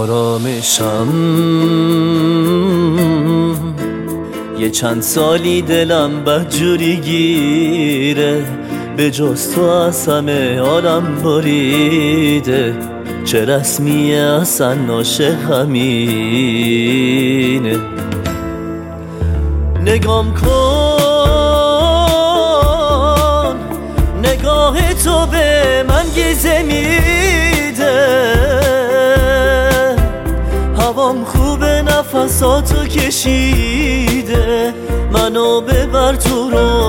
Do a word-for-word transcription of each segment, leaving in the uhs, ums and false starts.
آرامشم. یه چند سالی دلم بدجوری گیره، به جز تو از همه عالم بریده. چه رسمیه اصلا ناشه همینه. نگام کن، نگاه تو به من گیزه میده. هوام خوبه نفساتو کشیده، منو ببر تو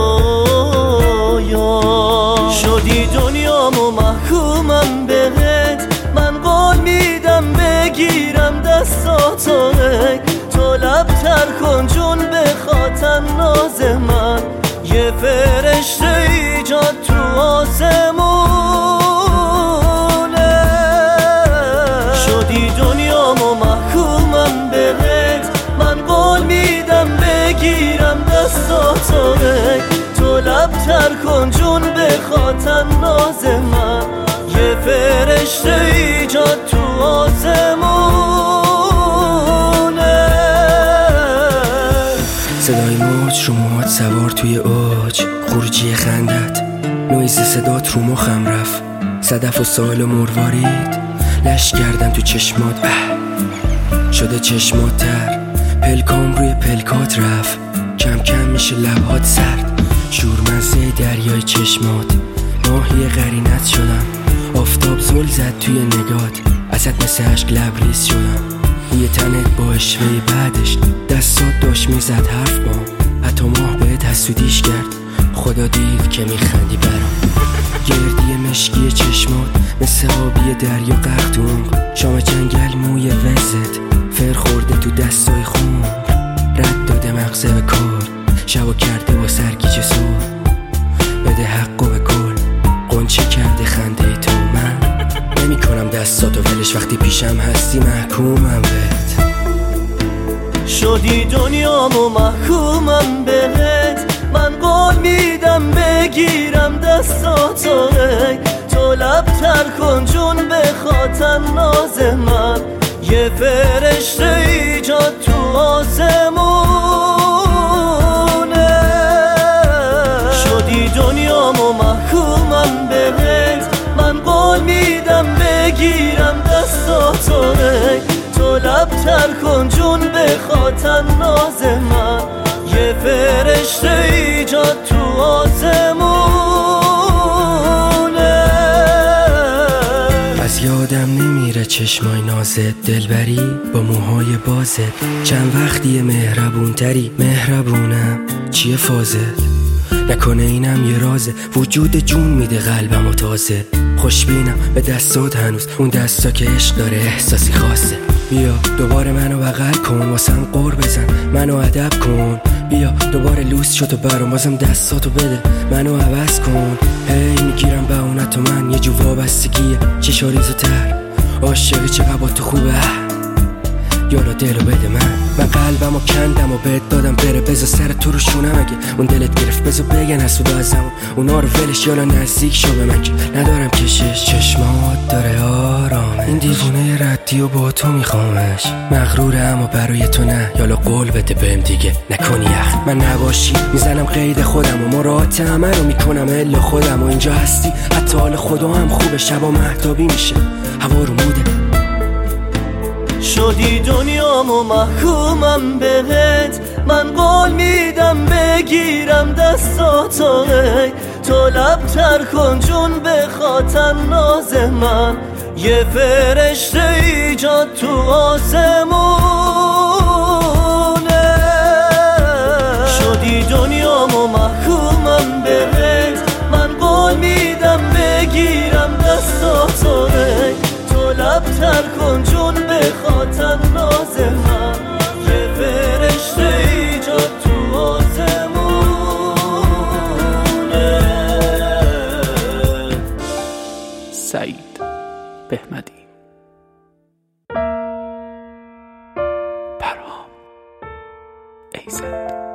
رویا. شدی دنیامو محکومم بهت، من قول میدم بگیرم دستاتو. تو لب تر کن جون بخاطن ناز من، یه فرشته ایجاد تو آسمونه. شدی دنیامو محکومم بهت، من قول میدم بگیرم دستاتو. تو لب تر کن جون بخاطن ناز من، یه فرشته ایجاد تو آسمونه. صدای موج رو موهات سوار توی اوج، خروجی خندت نویز صدات رو مخم رفت. صدف و سال و مروارید لش کردن تو چشمات، اه شده چشمات تر. پلکام روی پلکات رفت، کم کم میشه لبهات سرد. شورمزه دریای چشمات، ماهی قرینت شدم. آفتاب زل زد توی نگات، ازت مثل عشق لبریز شدم. روی تنت با اشوه بعدش دستات داشت میزد حرف با، حتی ماه بهت حسودیش کرد. خدا دید که میخندی برام. گردی مشکی چشمات مثل آبی دریا غرق تو عمق. شام جنگل موی وزت فر خورده تو دستای خون. رد داده مغزه به کار، شبا کرده با سرگیجه سور. بده حقو به کل، قنچه کرده خنده تو. من نمی کنم دستاتو ولش، وقتی پیشم هستی محکومم بهت. شدی دنیامو محکومم بهت، من قول میدم بگیرم دستاتو. تو لب تر کن جون بخاطن ناز من، یه فرشته ایجاد تو آسمونه. شدی دنیامو محکومم بهت، من قول میدم بگیرم دستاتو. تو لب تر کن جون بخاطن ناز من، یه فرشته ایجاد تو آسمونه. از یادم نمیره چشمای نازت، دلبری با موهای بازت. چند وقتیه مهربون تری، مهربونم چیه فازت؟ نکنه اینم یه رازه، وجود جون میده قلبم و تازه. خوشبینم به دستات هنوز، اون دستا که عشق داره احساسی خاصه. بیا دوباره منو بغل کن، واسم قور بزن منو ادب کن. بیا دوباره لوس شد و برام، بازم دستاتو بده منو عوض کن. هی میگیرم به اونت و من، یه جو وابستگیه چشا ریزو تر. عاشقی چقدر با تو خوبه، یالا دلو بده من. من قلبمو کندم و بهت دادم بره، بذار سر تو رو شونم. اگه اون دلت گرفت بذار بگن حسود ازم، اونا رو ولش. یالا نزدیک شو به من که ندارم کشش. چشمات داره آرامش، این دیوونه ردی و با تو میخوامش. مغروره اما برای تو نه، یالا قول بده بهم دیگه نکنی یخ. من نباشی میزنم قید خودم و مراعات همه رو میکنم الا خودم. و اینجا هستی حتی حال خدا هم خوبه، شبا مهتابی میشه هوا رو موده. شدی دنیامو محکومم بهت، من قول میدم بگیرم دستاتو. تو لب تر کن جون بخاطن ناز من، یه فرشته ایجاد تو آسمونه. شدی دنیامو محکومم بهت، من قول میدم بگیرم دستاتو. تو لب تر کن جون بخاطن ناز من، یه فرشته ایجاد تو آسمونه. سعید بهمدی. پرهام ایزد.